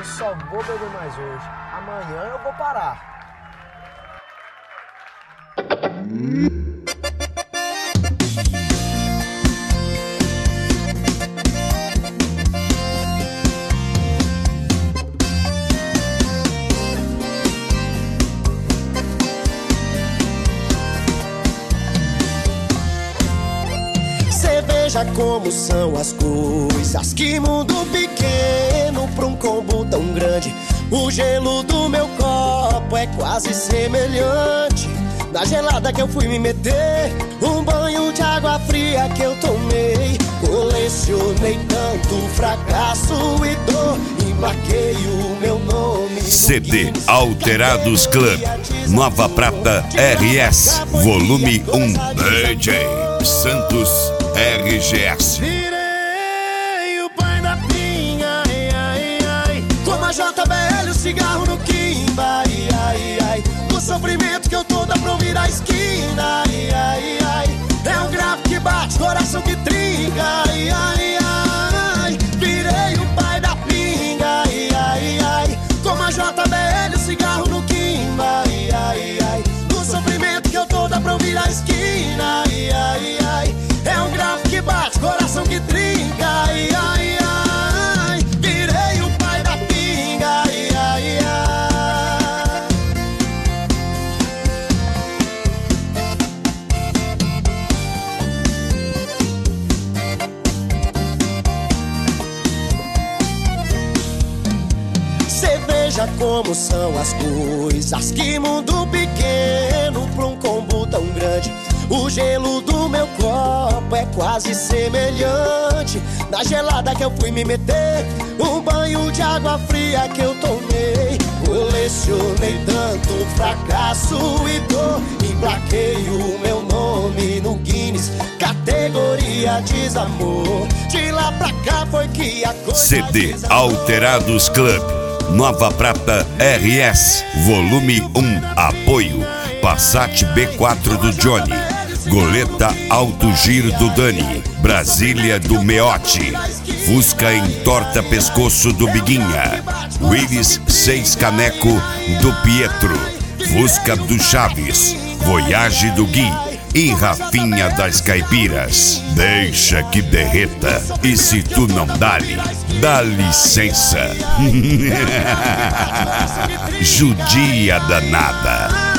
e só vou beber mais hoje. Amanhã eu vou parar. Cê veja como são as coisas, que mundo pequeno pra um combo tão grande. O gelo do meu copo é quase semelhante na gelada que eu fui me meter, um banho de água fria que eu tomei. Colecionei tanto fracasso e dor, emplaquei o meu nome. CD Alterados Club, Nova Prata RS, volume 1, DJ Santos RGS. Virei o pai da pinga, ai, ai, ai. Como a JBL, o cigarro no quimba, ai, ai, ai. O sofrimento que eu tô dá pra ouvir a esquina, ai, ai, ai. É um grave que bate, coração que trinca, ai, ai, ai. Virei o pai da pinga, ai, ai, ai. Como a JBL, o cigarro no quimba, ai, ai, ai. O sofrimento que eu tô dá pra ouvir a esquina, ai, ai, ai. É um grave que bate, coração que trinca, ai, ai, ai. Virei o pai da pinga, ai, ai, ai. Cê veja como são as coisas, que mundo pequeno pra um combo tão grande. O gelo do meu copo é quase semelhante na gelada que eu fui me meter, um banho de água fria que eu tomei. Colecionei tanto fracasso e dor, emplaquei o meu nome no Guinness, categoria desamor. De lá pra cá foi que a coisa CD Alterados Club, Nova Prata RS, volume 1, apoio Passat B4 do Johnny, Goleta Alto Giro do Dani, Brasília do Meote, Fusca Entorta Pescoço do Biguinha, Willis 6 Caneco do Pietro, Fusca do Chaves, Voyage do Gui e Rafinha das Caipiras. Deixa que derreta, e se tu não dá-lhe, dá licença. Judia danada.